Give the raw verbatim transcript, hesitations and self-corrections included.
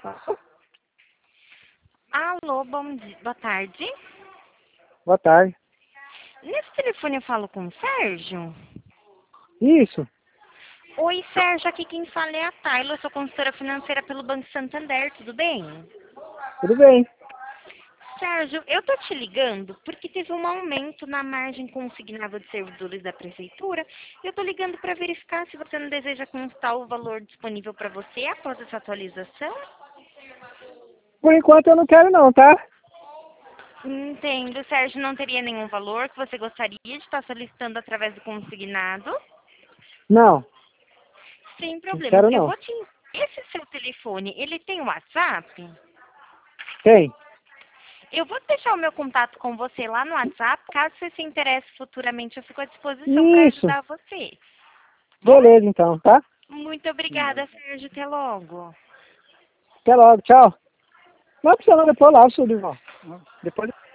Alô, bom dia, boa tarde. Boa tarde. Nesse telefone eu falo com o Sérgio? Isso. Oi, Sérgio, aqui quem fala é a Tayla, eu sou consultora financeira pelo Banco Santander, tudo bem? Tudo bem. Sérgio, eu tô te ligando porque teve um aumento na margem consignada de servidores da prefeitura e eu tô ligando para verificar se você não deseja constar o valor disponível para você após essa atualização. Por enquanto eu não quero não, tá? Entendo, Sérgio, não teria nenhum valor que você gostaria de estar solicitando através do consignado? Não, Sem não problemas. quero Eu não. vou te... Esse seu telefone, ele tem WhatsApp? Tem. Eu vou deixar o meu contato com você lá no WhatsApp. Caso você se interesse futuramente, eu fico à disposição para Isso. ajudar você. Bom, Beleza então, tá? muito obrigada, Sérgio. Até logo. Até logo, tchau. Não precisa não, depois lá, seu Dival. Depois